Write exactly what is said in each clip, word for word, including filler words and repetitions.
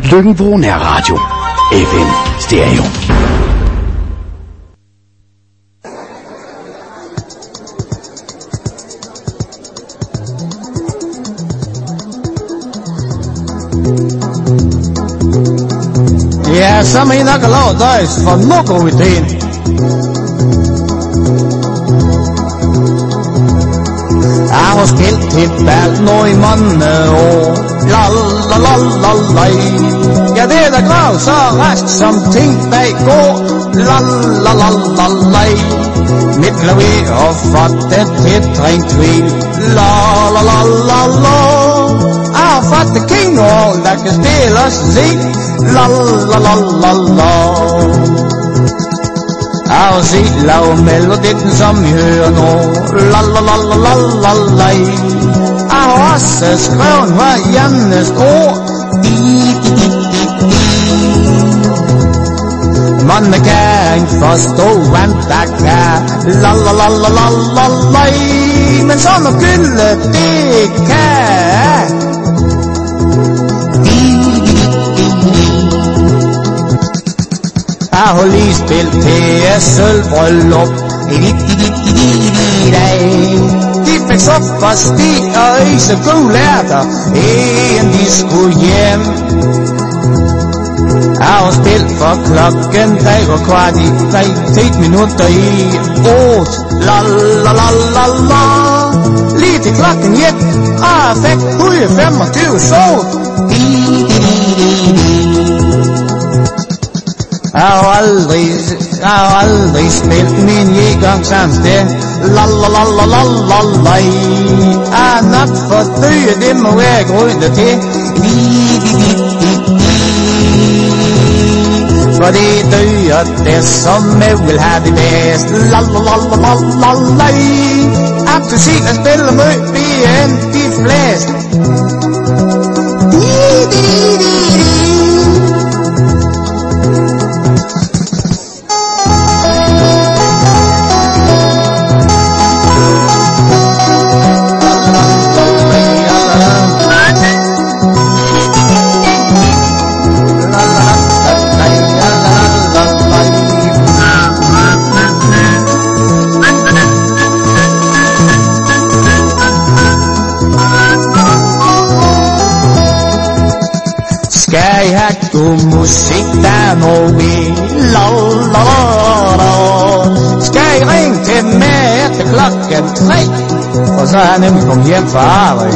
Løkken-Vrå Nærradio. F M Stereo. Ja, så mener jeg nok at lave døjs, for nu går vi til. Jeg har spillet til bald nu i mange år. La la la la la. Ja, det er da grav så rask som ting bag går. La la la la la. Mit klaver og fått det til træng tvil. La la la la la. Jeg har fått det king og der kan spilles sig. La la la la la. Jeg har set lav melodien som I hører nu. La la la la la la la. Jeg har også skrevet hver eneste ord. Man kan ikke forstå, hvad der kan. La la la la la la la. Men som at gylde det kan. Jeg har lige spillet til et sølvbryllup. De fik suppe og sti og is og gode lærter, inden de skulle hjem. Jeg har spillet for klokken tre og kvart i tre, ti minutter i otte. La la la la la. Lige til klokken et, og jeg fik et hundrede og femogtyve sot. Jeg har aldrig, jeg har aldrig spillet min jegang samme sted. La la la la la la la. Jeg er nok for døde, det må være grunde til. For det døde, det som jeg vil have det bedst. La la la la la la la. Appelsin og spiller møg, vi er end de flest. Skal jeg have god musik, der må vi. La la la la. Skal jeg ringe til mig efter klokken tre, og så er jeg nemlig kommet hjem fra arbejde.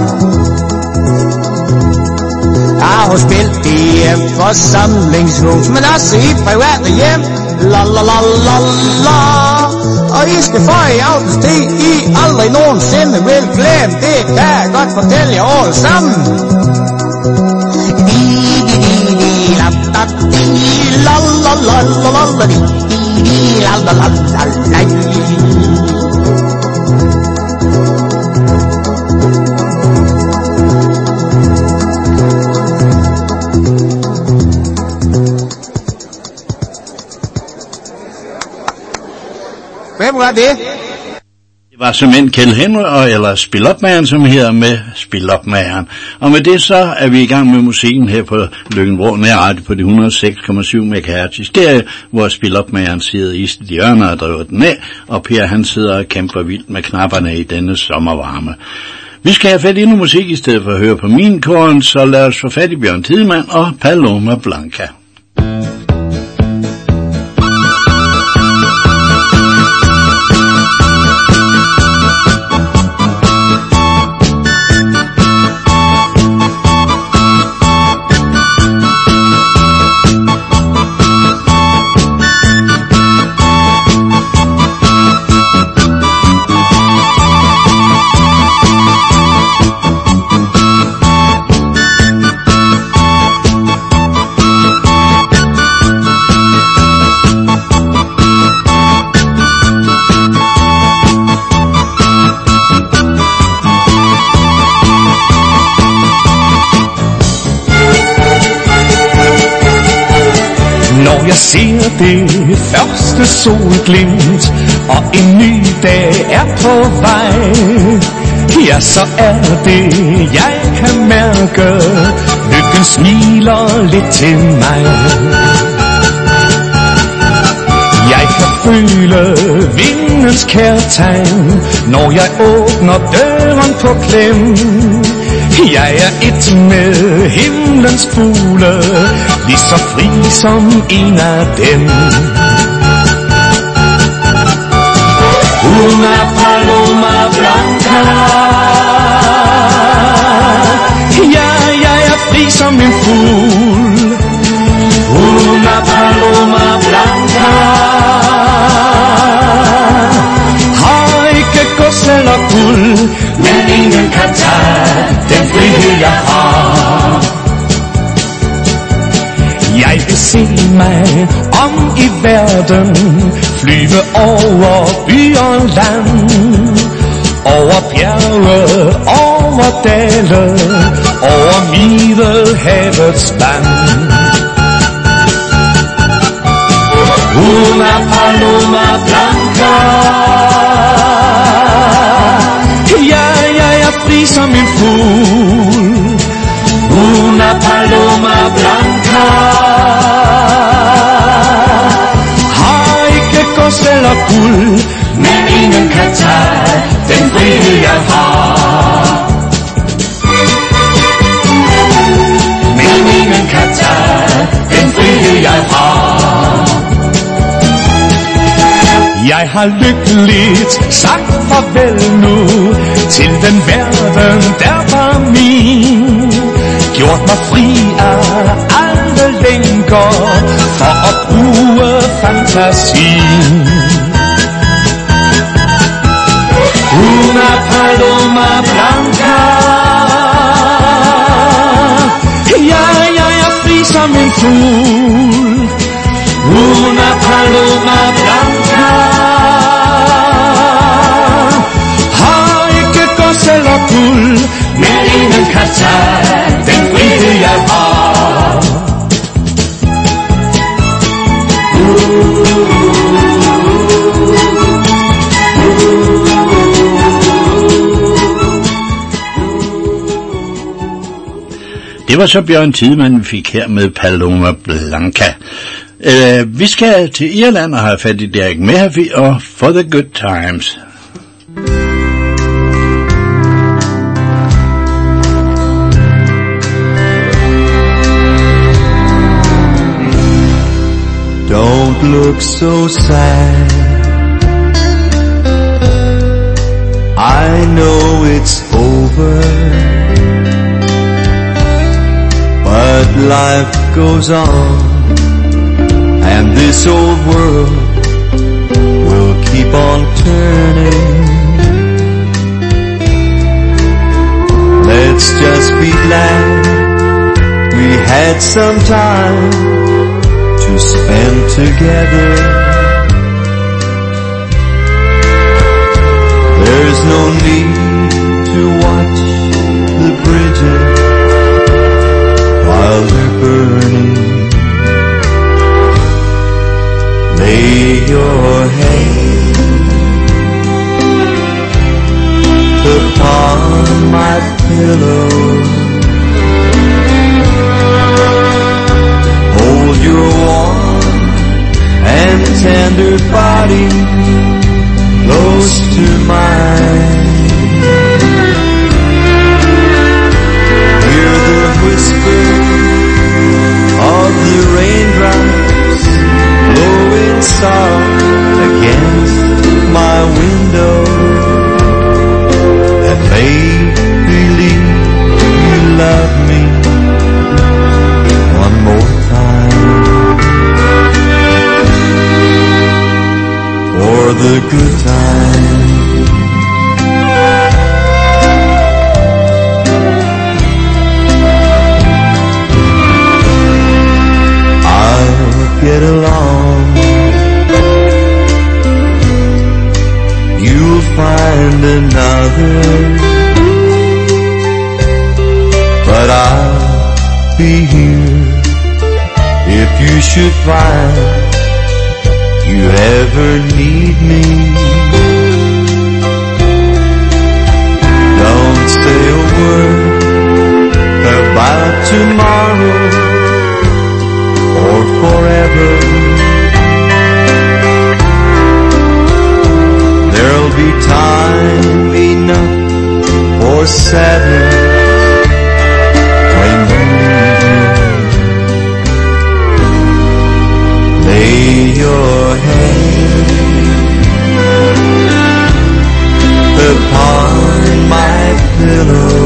Jeg har spillet i et forsamlingshus, men også i private hjem. La la la la la. Og I skal få i aftens tid, I aldrig nogensinde vil glemme. Det kan jeg godt fortælle jer alle sammen. La la la la la la. La la la la la. Hvem var det? Det var simpelthen Kjeld Henry, eller Spilopmageren, som hedder med Spilopmageren. Og med det så er vi i gang med musikken her på Løkken-Vrå Nærradio på de et hundrede og seks komma syv megahertz i stereo, hvor Spilopmageren sidder i sit hjørne og driver den af, og Per han sidder og kæmper vildt med knapperne i denne sommervarme. Vi skal have fat i noget musik i stedet for at høre på min korn, så lad os få fat i Bjørn Tidemand og Paloma Blanca. Når jeg ser det første solglimt, og en ny dag er på vej, ja, så er det, jeg kan mærke, lykken smiler lidt til mig. Jeg kan føle vindens kærtegn, når jeg åbner døren på klem. Jeg er et med himlens fugle, lige så fri som en af dem. Una paloma blanca, ja, jeg er fri som en fugl. Una paloma blanca, har ikke gods eller guld, men ingen kan tage den frihed jeg har. Jeg vil se mig om i verden, flyve over by og land, over bjerge, over dale, over Middelhavets spand. Una paloma blanca, ja, jeg er fri som en fugl. Una paloma blanca, har ikke gods eller guld, men ingen kan tage den frihed jeg har. Men ingen kan tage den frihed jeg har. Jeg har lykkeligt sagt farvel nu til den verden, der var min. Gjort mig fri af alle lænker for at bruge fantasien. Una paloma blanca, ja, jeg er fri som en fugl. Una paloma blanca, har ikke gods eller guld, men ingen kan tage den frihed jeg har. Det var så Bjørn Tidemand, vi fik her med Paloma Blanca. Uh, vi skal til Irland og have fat i Derek Mehaffey og For the Good Times. Don't look so sad, I know it's over, but life goes on, and this old world will keep on turning. Let's just be glad we had some time to spend together. There's no need to watch the bridges while they're burning. Lay your head upon my pillow, hold your warm and tender body close to mine. Hear the whisper of the raindrops blowing soft against my window, and make believe you love me one more time. For the good times, I'll get along. You'll find another, but I'll be here if you should find you ever need me. about tomorrow or forever. There'll be time enough for sadness when you leave. Lay your head upon my pillow.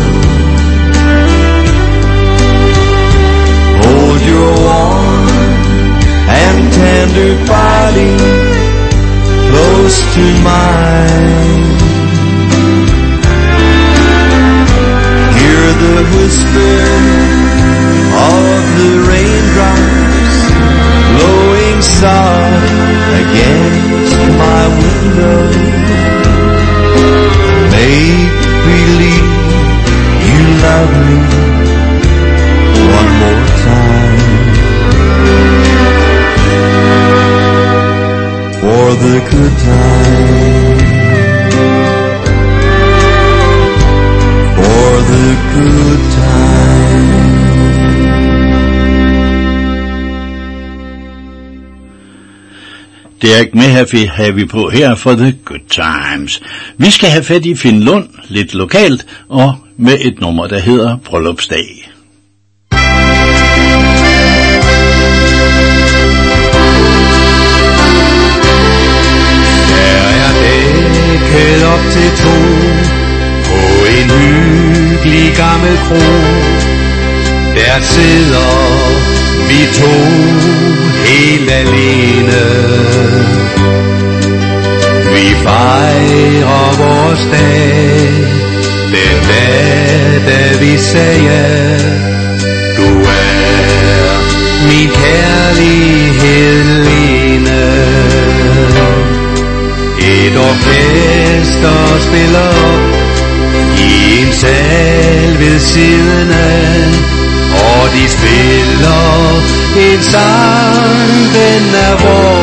Hold your warm and tender body close to mine. Hear the whisper of the raindrops blowing soft against my window. Make believe you love me one more time. For the good time, for the good time. Det er ikke med her, har vi på her for the good times. Vi skal have fat i Finn Lund, lidt lokalt, og med et nummer, der hedder Bryllupsdag. Dækket op til to på en hyggelig gammel kro. Der sidder vi to helt alene. Vi fejrer vores dag, den dag, da vi sagde, du er min kærlighed, Lene. Et orkester spiller op i en sal ved siden af, og de spiller en sang, den er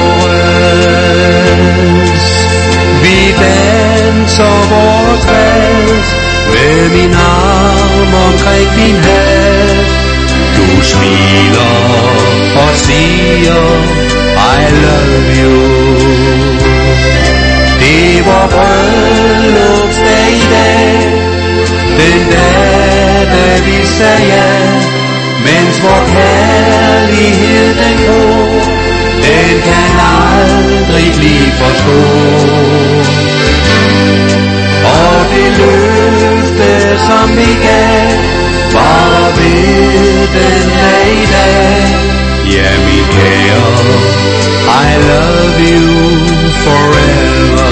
vores. Vi danser vores vals med min arm omkring din hat. Du smiler og siger I love you. Det var bryllupsdag i dag, den dag, da vi sagde ja, mens vor kærlighed den gror, den kan aldrig blive forstået. Og det løfte, som vi gav, var ved den dag i dag. Ja, min kære, I love you forever.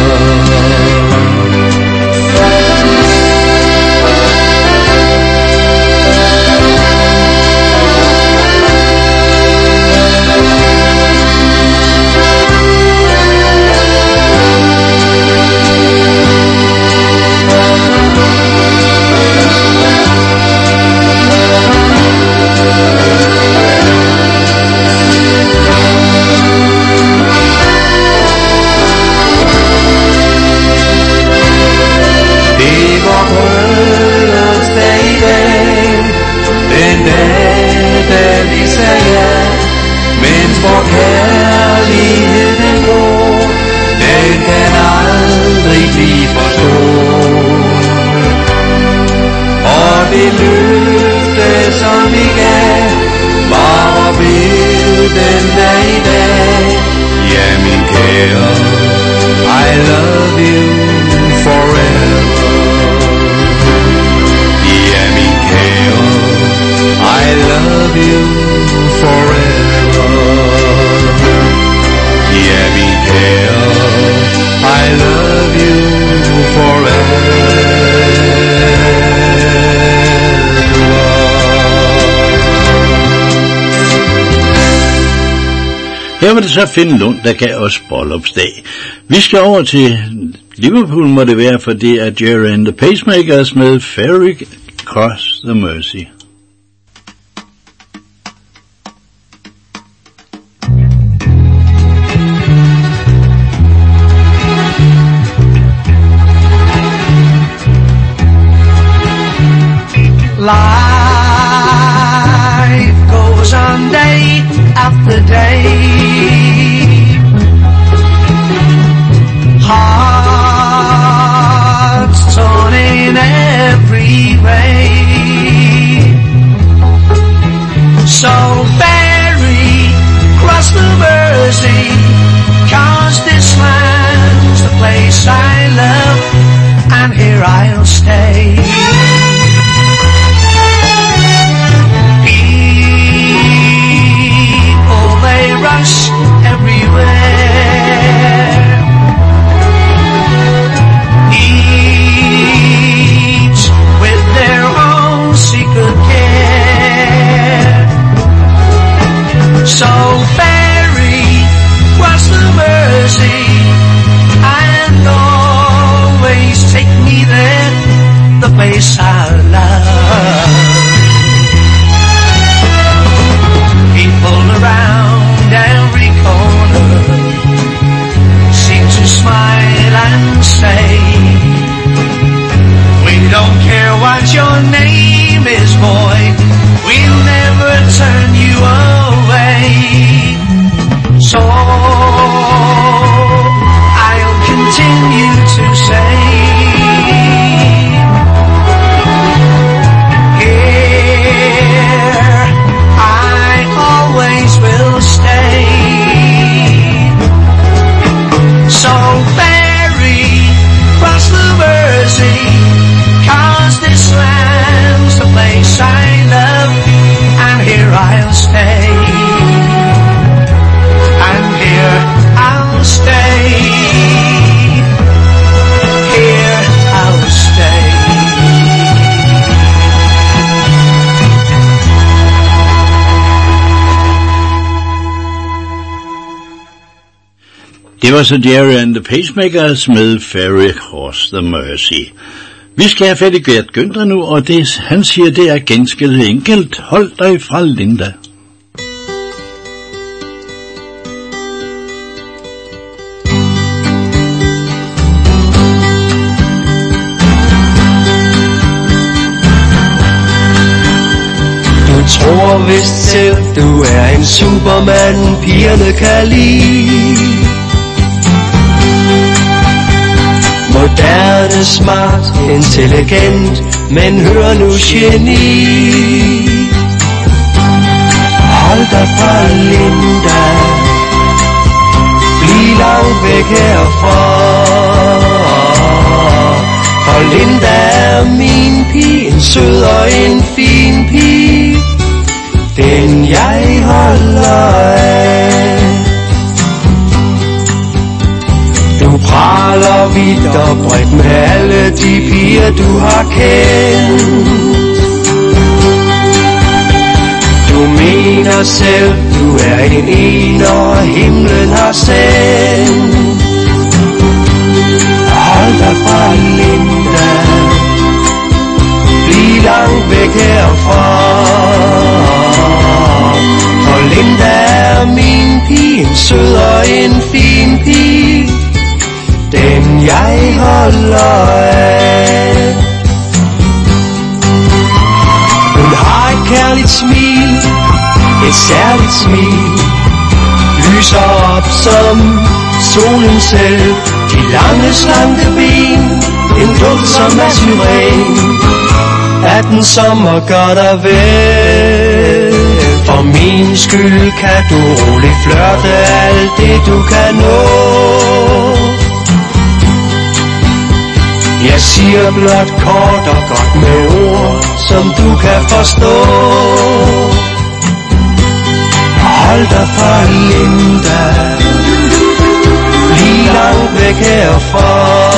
For kærligheden går, den kan aldrig blive forstået. Og det løfte, som vi gav, var ved den dag i dag. Ja, min kære, I love you forever. Ja, min kære, I love you forever. Yeah, min kære, I love you forever. Her var det så Finn Lund, der gav os bryllupsdag. Vi skal over til Liverpool, må det være, for det er Jerry and the Pacemakers med Ferry Cross the Mersey. La Det var så Jerry and the Pacemakers med Ferry Cross the Mersey. Vi skal have fat i Gert Günther nu, og det, han siger, det er ganske enkelt. Hold dig fra Linda. Du tror vist selv, du er en superman, pigerne kan lide. Moderne, smart, intelligent, men hør nu geni. Hold dig fra Linda, bliv langt væk herfra. For Linda er min pige, en sød og en fin pige, den jeg holder af. Du praler vidt og bredt med alle de piger du har kendt. Du mener selv, du er en ener, himlen har sendt. Hold dig fra Linda, bliv langt væk herfra. For Linda er min pige, en sød og en fin pige, den jeg holder af. Hun har et kærligt smil, et særligt smil, lyser op som solen selv. De lange slanke ben, en duft som er syren, at den sommer gør dig vel. For min skyld kan du roligt flørte alt det du kan nå. Jeg siger blot kort og godt med ord, som du kan forstå. Hold dig fra Linda, bliv langt væk herfra.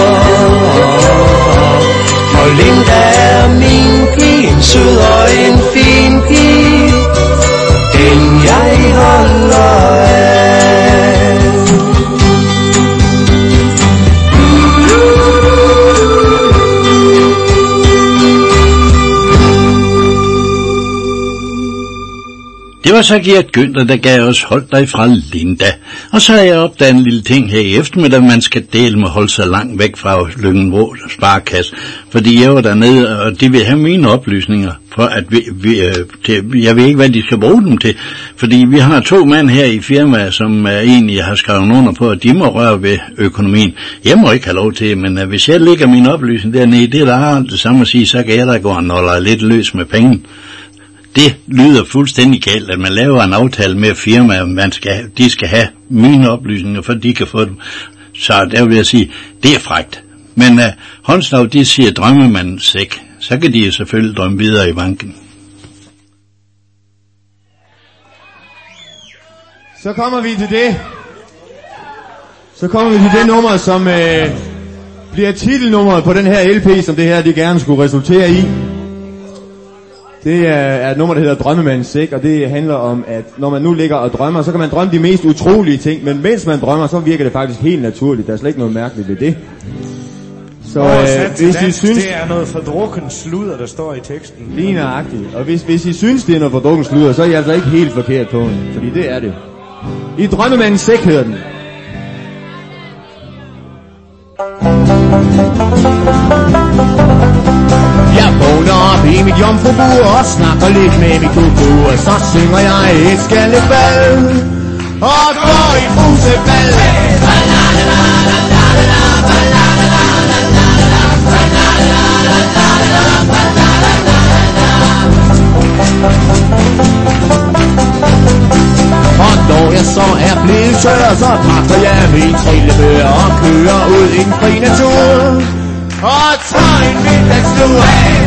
For Linda er min pige, en sød og en fin pige, den jeg holder af. Det var så Gert Günther, der gav os Hold dig fra Linda. Og så har jeg opdaget en lille ting her i eftermiddag, man skal dele med at holde sig langt væk fra Løngenvrå Sparekasse. Fordi jeg var dernede, og de vil have mine oplysninger, for at vi, vi, til, jeg ved ikke, hvad de skal bruge dem til. Fordi vi har to mænd her i firmaet, som er egentlig har skrevet under på, at de må røre ved økonomien. Jeg må ikke have lov til, men uh, hvis jeg lægger mine oplysninger dernede, det er der det samme at sige, så kan jeg da gå og holde lidt løs med penge. Det lyder fuldstændig galt, at man laver en aftale med firmaer, man skal, de skal have mine oplysninger, for de kan få dem. Så der vil jeg sige, det er frækt. Men uh, Håndslag, de siger drømmemandens sæk. Så kan de jo selvfølgelig drømme videre i banken. Så kommer vi til det. Så kommer vi til det nummer, som øh, bliver titelnummeret på den her L P, som det her de gerne skulle resultere i. Det er et nummer, der hedder Drømmemandens sæk, og det handler om, at når man nu ligger og drømmer, så kan man drømme de mest utrolige ting, men mens man drømmer, så virker det faktisk helt naturligt. Der er slet ikke noget mærkeligt ved det. Så øh, hvis I synes... Det er noget fordrukken sludder, der står i teksten. Lige nøjagtigt. Og hvis, hvis I synes, det er noget fordrukken sludder, så er I altså ikke helt forkert på den, fordi det er det. I Drømmemandens sæk hedder den. Jeg vågner op i mit jomfrubur og snakker lidt med min kuku, og så synger jeg et skallebal og går i fusebal. Og når jeg så er blevet tør, så pakker jeg min trillebør og kører ud i en fri natur og tager en middagstur.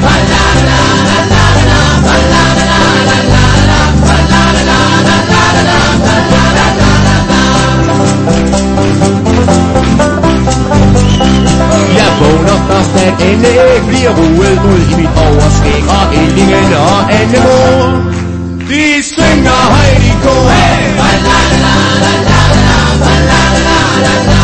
Jeg vågner først, at Anne bliver ruet ud i mit overskæg, og Ellingen og Annemor, de synger højt i kor.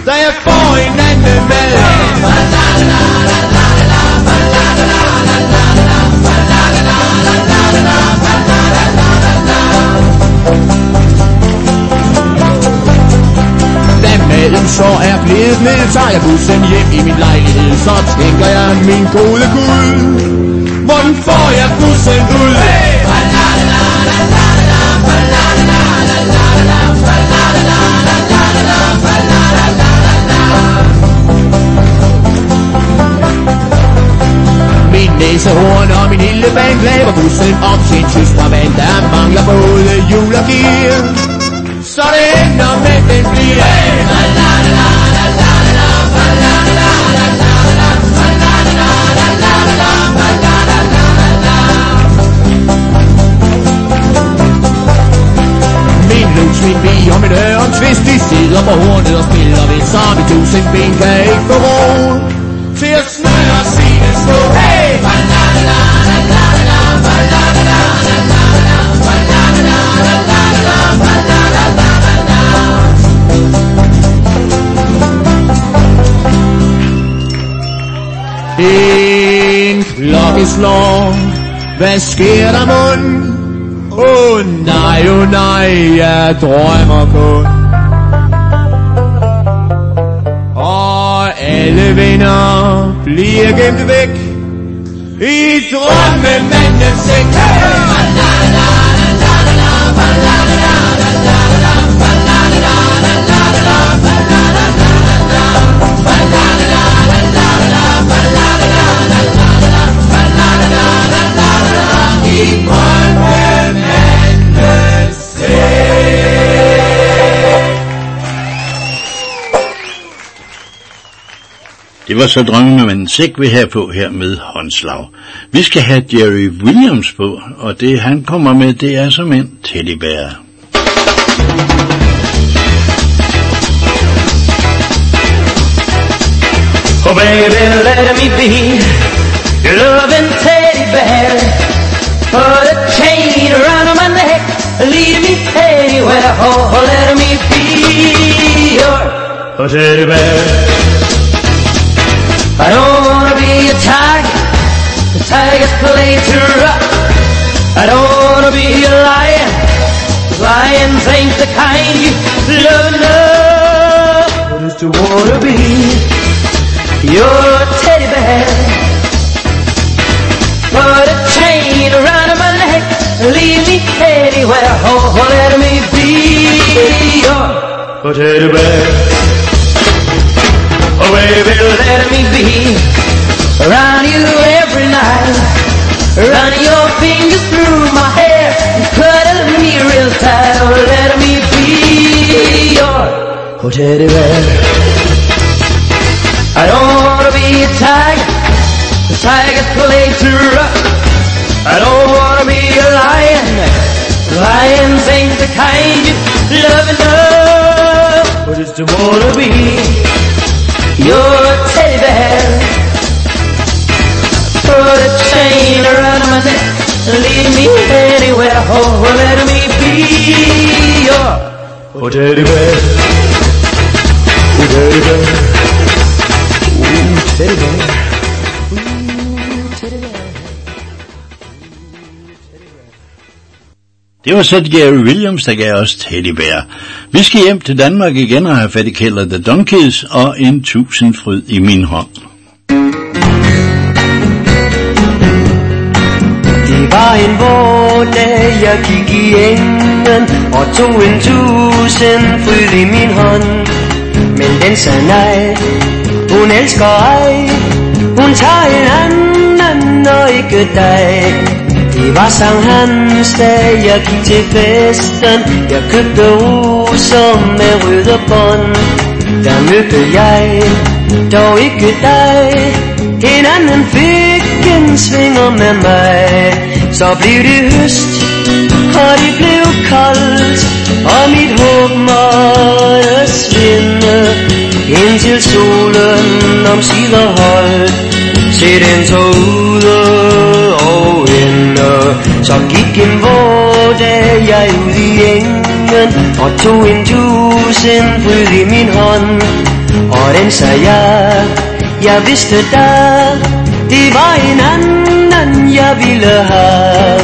da jeg får en anden med. Da maden så er blevet ned, tager jeg bussen hjem i min lejlighed. Så tænker jeg, min gode Gud, hvordan får jeg bussen ud? Min næsehorn og min lille band laver bussen op til en tysk brabant. Der mangler både hjul og gear, så det ender med den bliver. Min lus, min bi og min ørentvist, de sidder på hornet og spiller vind, så mit tusind ben kan ikke få ro til at snøre og sige det stå. Hey! En klokke slår, hvad sker der mund? Åh oh, nej, åh oh, nej, jeg drømmer kun. Og alle venner bliver gemt væk i drømmemandens sæk. I drømmemandens sæk. Det var så Drømmemandens sæk, vi her på her med håndslag. Vi skal have Jerry Williams på, og det han kommer med, det er som en teddybær. Oh baby, let me be your loving teddy bear. Put a chain around my neck, lead me anywhere. Oh, let me be your oh, teddy bear. I don't wanna be a tiger, the tiger's play to rock. I don't wanna be a lion, the lions ain't the kind you love enough. I just wanna be your teddy bear. Put a chain around my neck, leave me anywhere. Oh, let me be your oh, teddy bear. Oh baby, let me be around you every night. Run your fingers through my hair and cuddle me real tight. Oh, let me be your oh, teddy bear. I don't wanna be a tiger, the tiger's play too rough. I don't wanna be a lion, lions ain't the kind you love enough. But just to wanna be your teddy bear. Put a chain around my neck, lead me anywhere. Oh, let me be your oh, teddy bear. Oh, teddy bear. Ooh, teddy bear. Ooh, teddy bear. Det var så Jerry Williams, der gav os teddybær. Vi skal hjem til Danmark igen og have fat i Kælder The Donkeys og en tusindfryd i min hånd. Det var en vårdag, jeg gik i engen og tog en tusindfryd i min hånd. Men den sagde nej, hun elsker ej, hun tager en anden og ikke dig. Det var Sankt Hans dag, jeg gik til festen. Jeg købte roser med røde bånd. Der mødte jeg dog ikke dig. En anden fik en svinger med mig. Så blev det høst, og det blev koldt, og mit håb måtte svinde, indtil solen omsider holdt. Se den så ude og inde. Så gik en vårdag, jeg ud i engen og tog en tusindfryd i min hånd. Og den sagde jeg, jeg vidste da, det var en anden jeg ville have.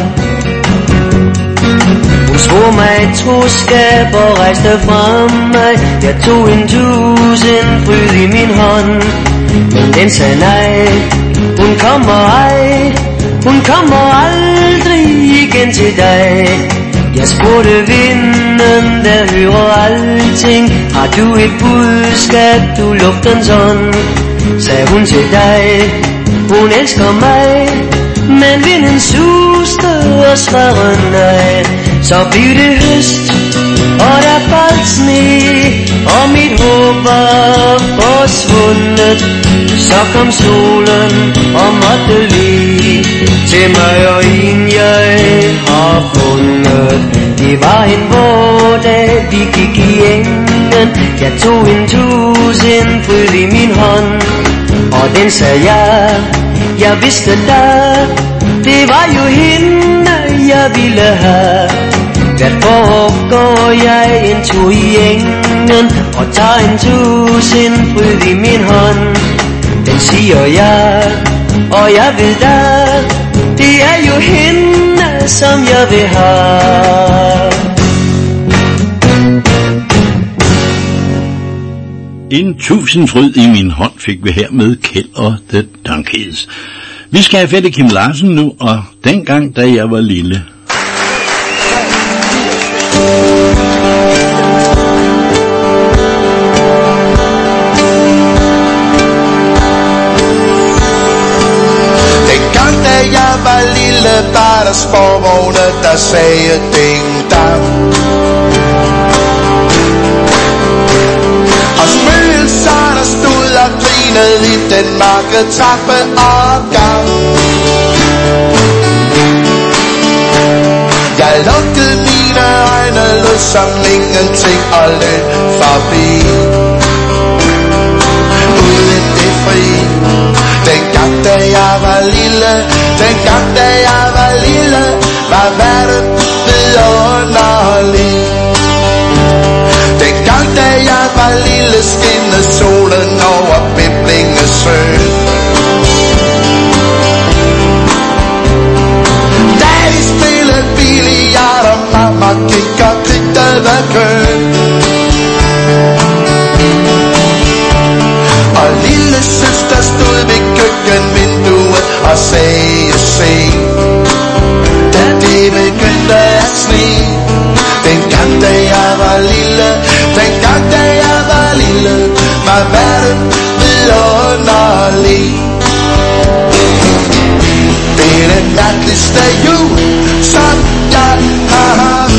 Hun svor mig troskab og rejste frem mig. Jeg tog en tusind fryd i min hånd, men den sagde nej, hun kommer ej, hun kommer aldrig igen til dig. Jeg spurgte vinden, der hører alting, har du et budskab, du luftens ånd? Sagde hun til dig, hun elsker mig, men vinden suste og svarede nej. Så blev det høst, og der faldt sne, og mit håb var forsvundet. Så kom solen og måtte lige til mig og en jeg har fundet. Det var en vårdag, vi gik i engen. Jeg tog en tusind fryd i min hånd, og den sagde jeg, jeg vidste da, det var jo hende jeg ville have. Hvert forår går jeg en tur i engen og tager en tusind fryd i min hånd. Den siger jeg, og jeg ved da, det er jo hende som jeg vil have. En tusind fryd i min hånd fik vi her med Kjeld og The Donkeys. Vi skal have fat i Kim Larsen nu, og dengang da jeg var lille. Dengang da jeg var lille, var der sporvogne, der sagde ding dang. Og spøgelser, der stod og grinede i den mørke trappeopgang. Jeg lukkede mine øjne, lød som ingenting og løb forbi. Uden det fri. Dengang da jeg var lille, dengang da jeg var lille, var verden vidunderlig. Dengang da jeg var lille, skinnede solen over Biblingesø. Da vi spillede billiard, og mamma gik og kridtede køen. Og lille søster stod ved køkkenvinduet og sagde se, da det begyndte at sne. Dengang da jeg var lille, dengang da jeg var lille, var verden vidunderlig. Det er den mærkeligste jul, som jeg har haft.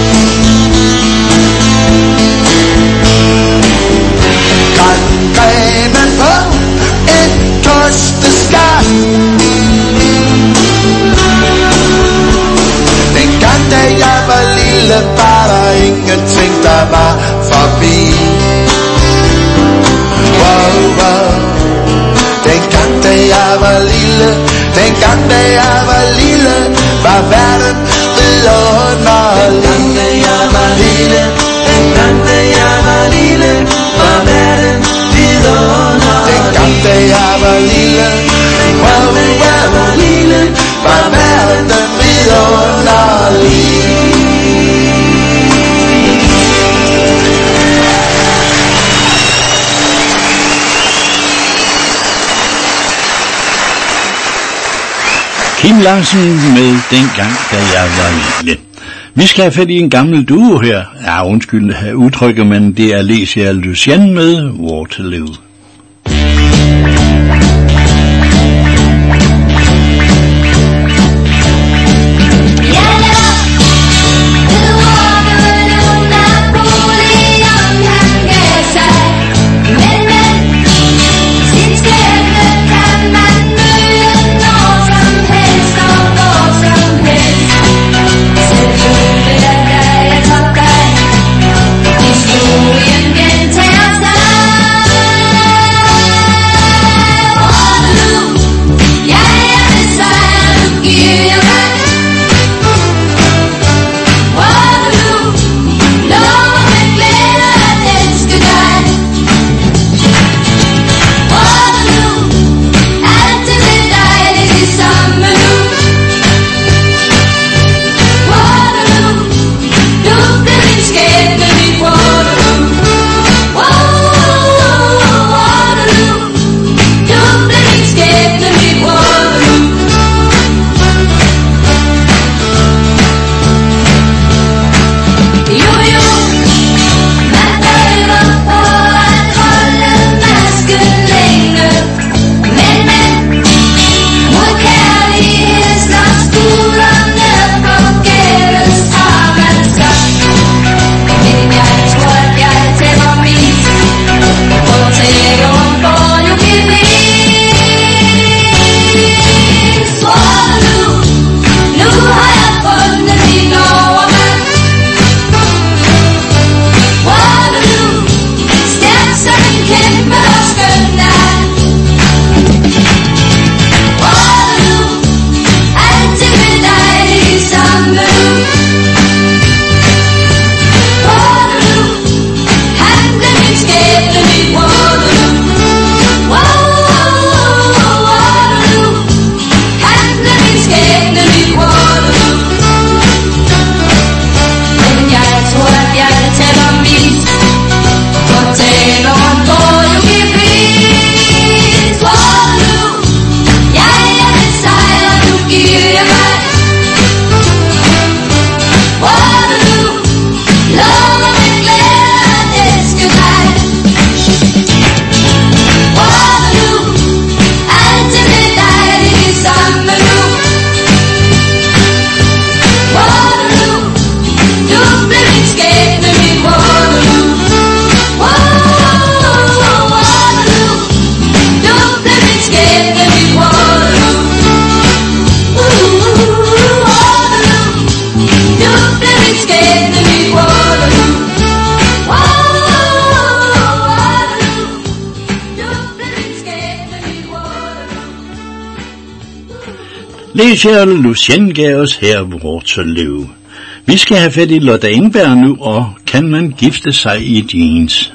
Grøngrenen på et kosteskab. Dengang da jeg var lille, var der ingenting, der var forbi. Wow, wow. Dengang da jeg var lille, dengang da jeg var lille, var verden vidunderlig. Dengang da jeg var lille, dengang da jeg var lille, var verden vidunderlig. Dengang da jeg var lille, wow, da jeg var lille, var verden vidunderlig. Kim Larsen med dengang, da jeg var lille. Vi skal have fat i en gammel duo her. Ja, undskyld udtrykket, men det er Alessia Lucian med Waterloo. Historien gentager sig. Lecia Lucien gav os her Waterloo. Vi skal have fat i Lotte Engberg nu, og kan man gifte sig i jeans?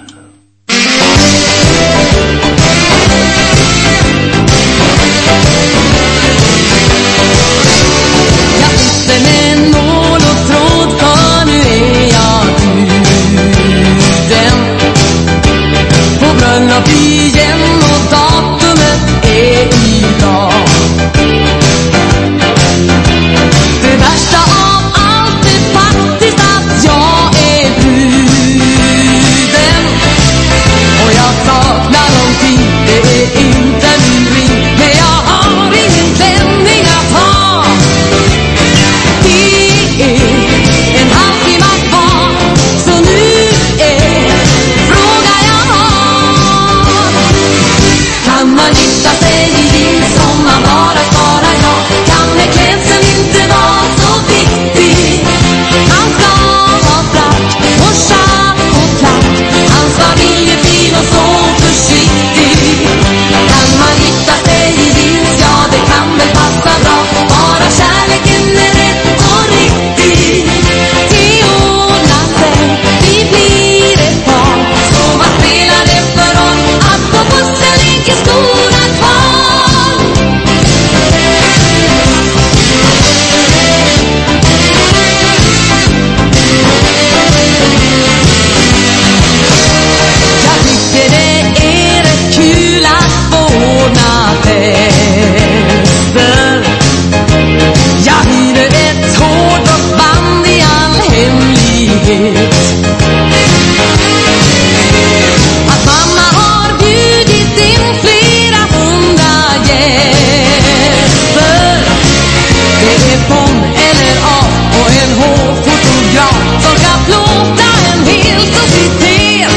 Jag visste med nål och tråd, för nu är jag bjuden på bröllop igen, och datumet är idag. Det värsta av allt är faktiskt att jag är bruden, och jag saknar någonting, det är inte min ring, men jag har ingen klänning att ha. Det är en halvtimme kvar, så nu är frågan jag har: kan man gifta sig i jeans om man bara svarar ja? Kan det klädseln inte vara så viktig? Han ska vara frack och chatt och klack, hans familj är fin och så försiktig. Kan man gifta sig i jeans? Ja, det kan väl passa bra, bara kärleken är rätt och riktig. Det ordnar sig, vi blir ett par, så vad spelar det för roll att på bussen ligger skorna kvar? Jag tycker det är rätt kul att få ordna fester. Jag hyr ett hårdrocksband i all hemlighet. Att mamma har bjudit in flera hundra gäster. Det är Pon eller A och en hårfotograf som ska plåta en hel societet.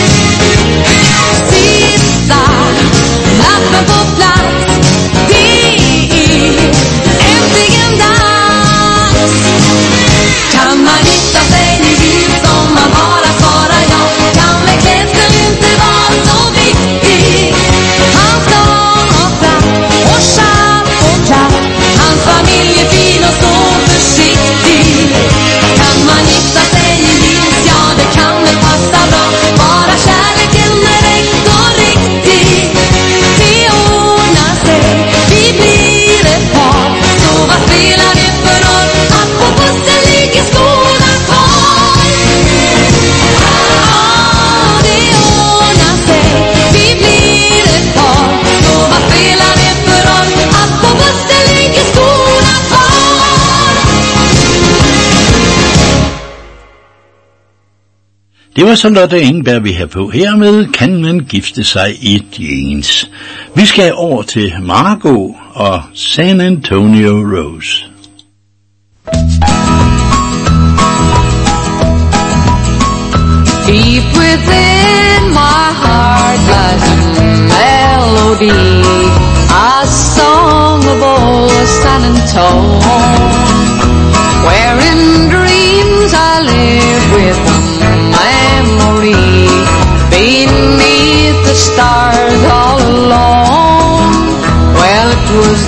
Sista lappen på plats, det är äntligen dags. Kan man gifta sig i jeans om man bara svarar ja? Kan väl klädseln inte vara så viktig? Han ska ha frack och chatt och klack, hans familj är fin och så försiktig. Kan man gifta sig i jeans? Ja, det kan väl passa bra, bara kärleken är rätt och riktig. Det ordnar sig, vi blir ett par, så vad spelar det för roll att på bussen ligger skorna kvar? Ah, det ordnar sig, vi blir ett par, så vad spelar det för roll att på bussen ligger skorna kvar? Det var så Lotte Engberg, vi har på. Hermed kan man gifte sig i jeans. Vi skal over til Margot og San Antonio Rose. Deep within my heart lies a melody, a song of old San Antonio, where in dreams I live with a memory beneath the stars.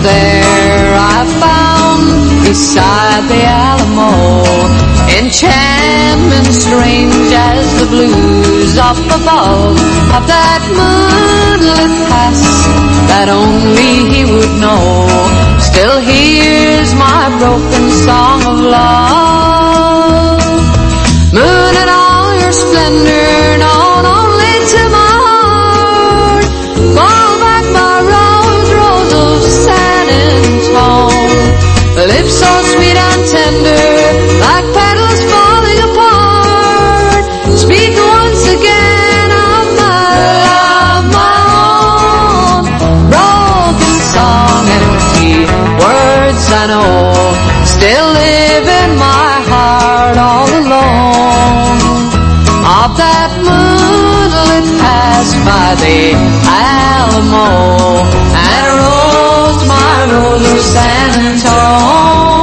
there I found beside the Alamo enchantment strange as the blues up above of that moonlit past that only he would know. Still hears my broken song of love. Moon in all your splendor, known only to my heart. Call back my rose, rose of sand and tone. Lips so sweet and tender, like petals falling apart. Speak once again of my love, my own. Broken song, empty words I know, still live in my heart all alone. Of that moonlit past by the Alamo, and rose my rose of San Antonio.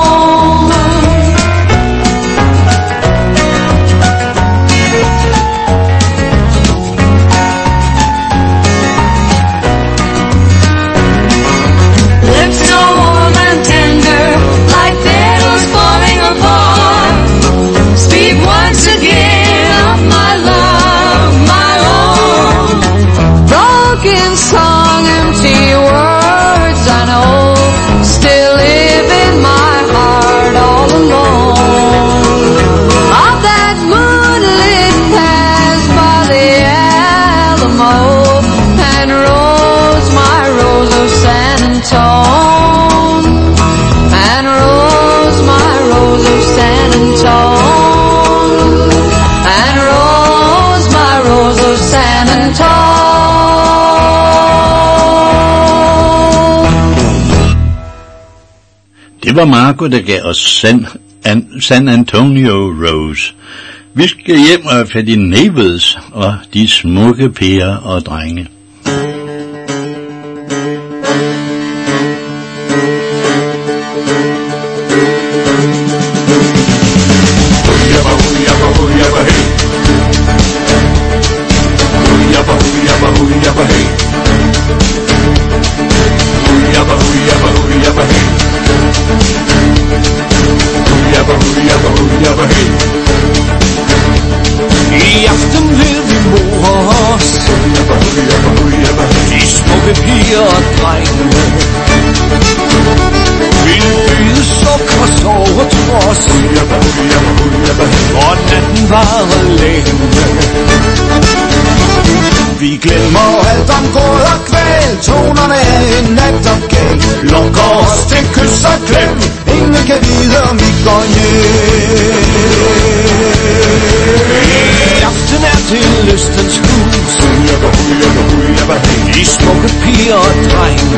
Lips so warm and tender, like petals falling apart. Speak once again of my love, my own. Broken song, empty words I know, still live in my heart all alone. Of that moonlit past by the Alamo, and rose my rose of San Antone, and rose my rose of San Antone, and rose my rose of San Antone. Det var Marco, der gav os San, An, San Antonio Rose. Vi skal hjem og have de Neighbors og de smukke piger og drenge. I aften vil vi more os, de smukke piger og drenge. Vil byde sukker, sove trods, og natten varer længe. Vi glemmer alt om gråd og kvæl, tonerne er en nat og gæld. Lukker os til kys og klem, ingen kan vide om vi går hjem. I aften er til lystens hus, de smukke piger og drenge.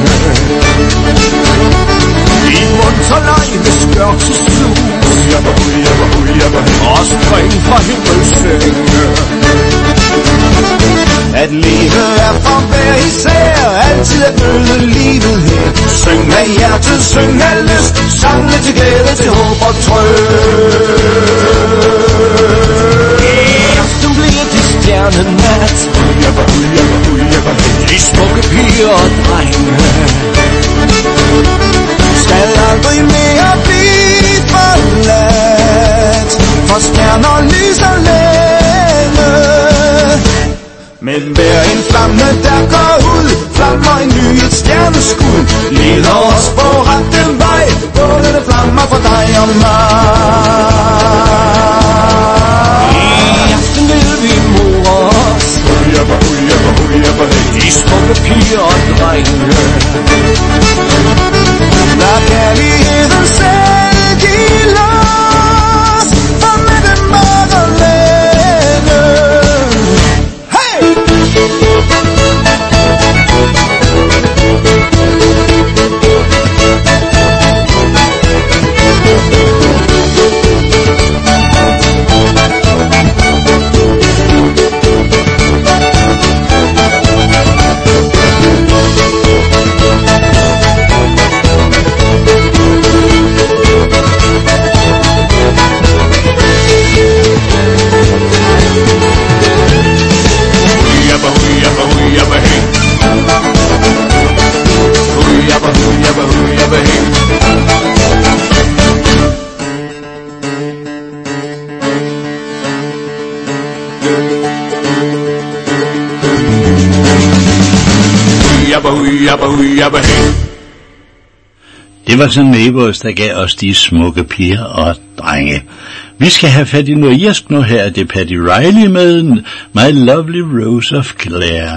I munterleg med skørtesus, og spring fra himmelsenge. At leve er for hver især, altid at møde livet her. Syng med hjertet, syng med lyst, sange til glæde, til håb og trøst. I aften bliver det stjernenat, de smukke piger og drenge. Skal aldrig mere blive forladt, for stjerner lyser længe. Men hver en flamme, der går ud, flammer en ny et stjerneskud, leder os på rette vej, bådene flammer for dig og mig. I aften vil vi more os, de smukke piger og drenge. Lad kærligheden selv give los, for med den mørke længe. Hey! yabba yabba yabba hey. Det var sådan Neighbors, der gav os de smukke piger og drenge. Vi skal have fat i noget irsk nu her. Det er Paddy Riley med My Lovely Rose of Clare.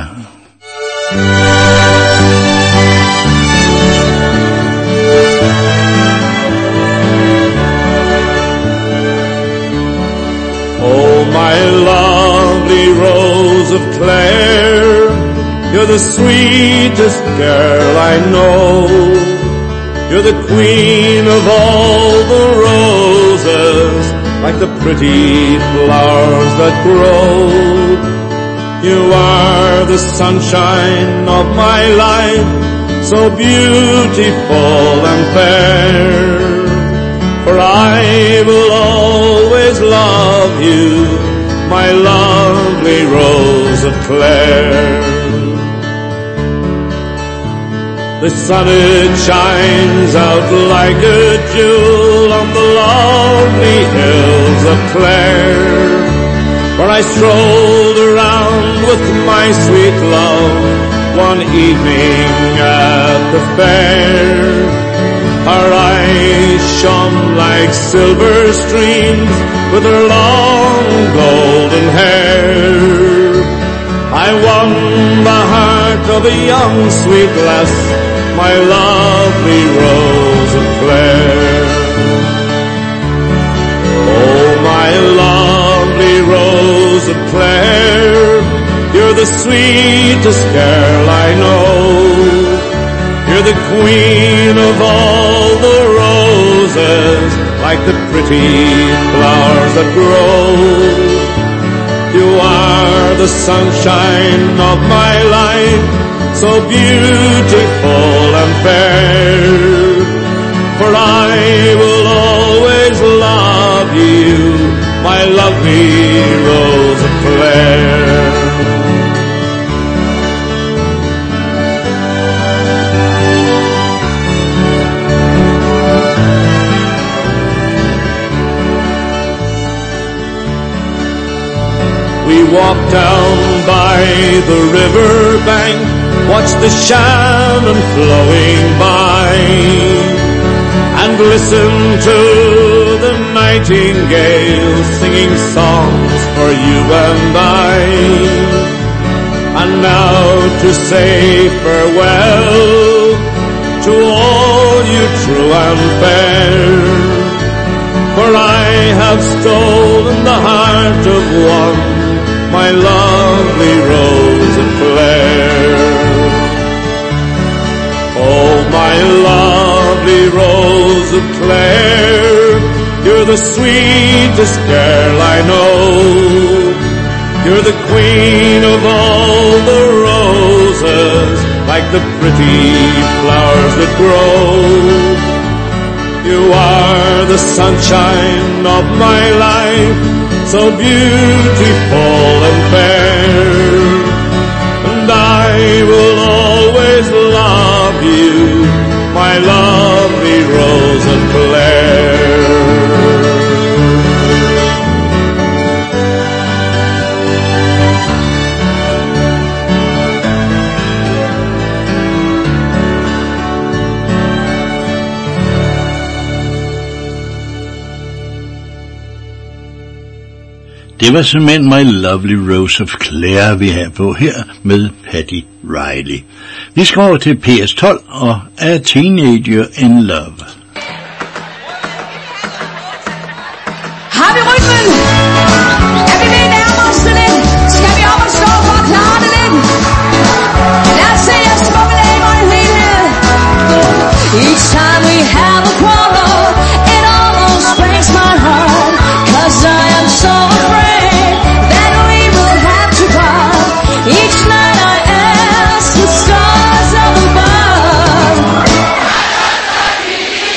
Oh, my lovely Rose of Clare, you're the sweetest girl I know. You're the queen of all the roses, like the pretty flowers that grow. You are the sunshine of my life, so beautiful and fair. For I will always love you, my lovely Rose of Clare. The sun it shines out like a jewel on the lovely hills of Clare, where I strolled around with my sweet love one evening at the fair. Her eyes shone like silver streams with her long golden hair. I won the heart of a young sweet lass, my lovely Rose of Clare. Oh, my lovely Rose of Clare, you're the sweetest girl I know. You're the queen of all the roses, like the pretty flowers that grow. You are the sunshine of my life, so beautiful and fair. For I will always love you, my lovely Rose of Clare. We walked down by the river bank, watched the Shannon flowing by, and listened to the nightingale singing songs for you and I. And now to say farewell to all you true and fair, for I have stolen the heart of one, my lovely Rose of Clare. Oh, my lovely Rose of Clare, you're the sweetest girl I know. You're the queen of all the roses, like the pretty flowers that grow. You are the sunshine of my life, so beautiful and fair. And I will always love you, my lovely Rose of Clare. Det var simpelthen My Lovely Rose of Clare, vi har på her med Paddy Riley. Vi skal over til P S tolv og A Teenager in Love. Har vi rytmen? Er vi ved at nærme os til lidt? Skal vi op og stå for at klare det lidt? Lad os se jer smukke damer i helhed. Each time we have a quarrel, it almost breaks my heart, 'cause I am so afraid that we will have to part. Each night I ask the stars up above,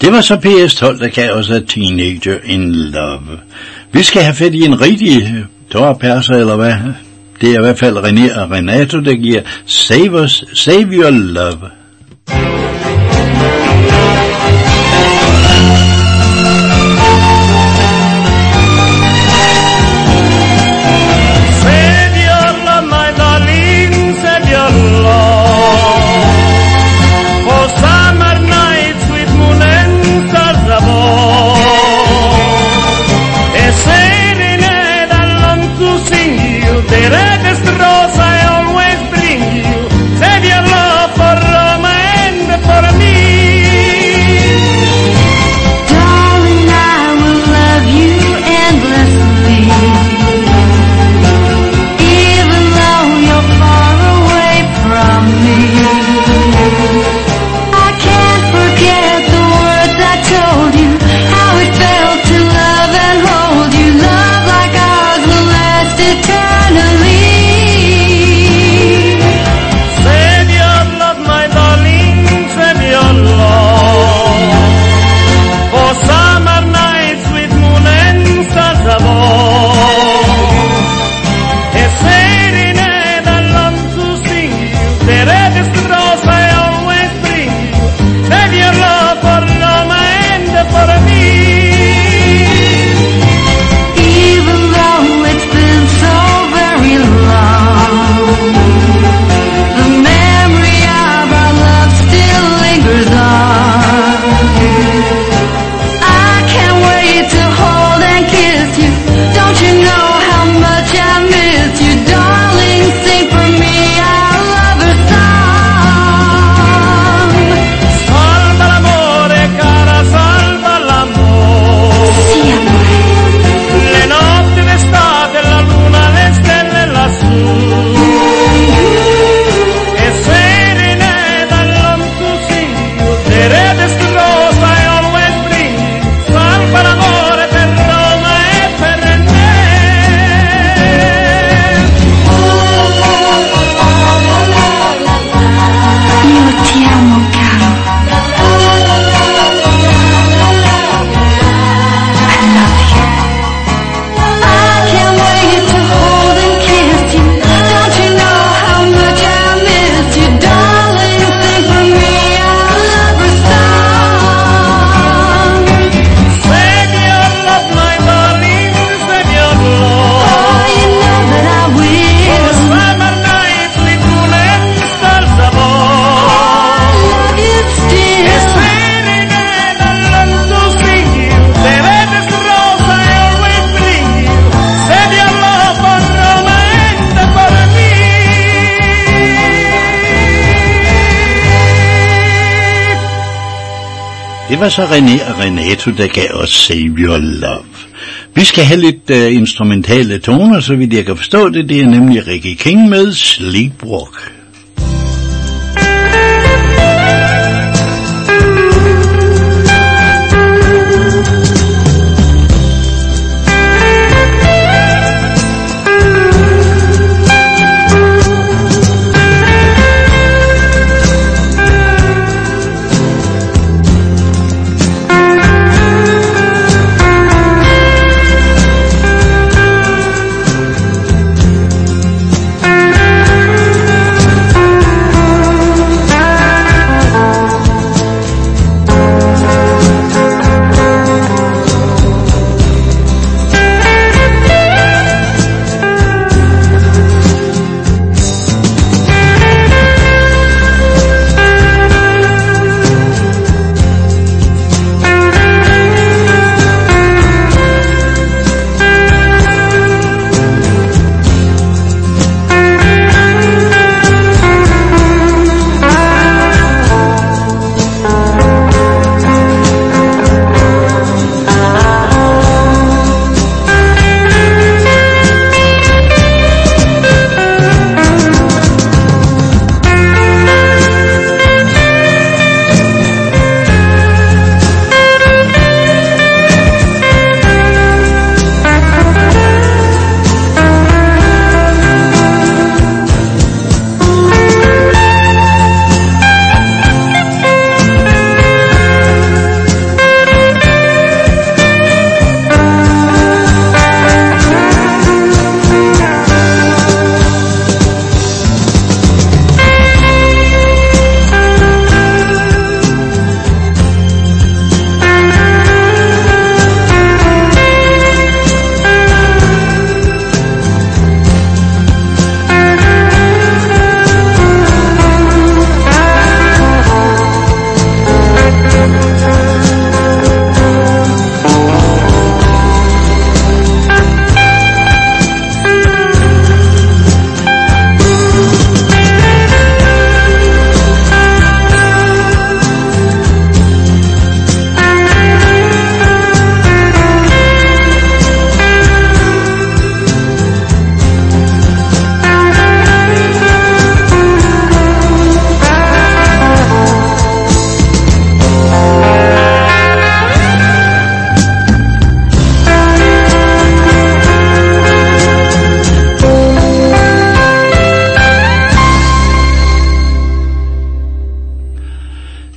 Det var så P S tolv, der gav os A Teenager in Love. Vi skal have fat i en rigtig tårperser, eller hvad? Det er i hvert fald René og Renato, der giver Save Us, Save Your Love. Det var så René og Renato, der gav os Save Your Love. Vi skal have lidt uh, instrumentale toner, så vidt jeg kan forstå det. Det er nemlig Ricky King med Sleepwalk. Thank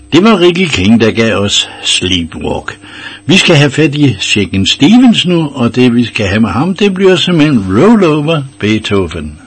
Det var Ricky King, der gav os Sleepwalk. Vi skal have fat i Shakin' Stevens nu, og det vi skal have med ham, det bliver simpelthen Roll Over Beethoven.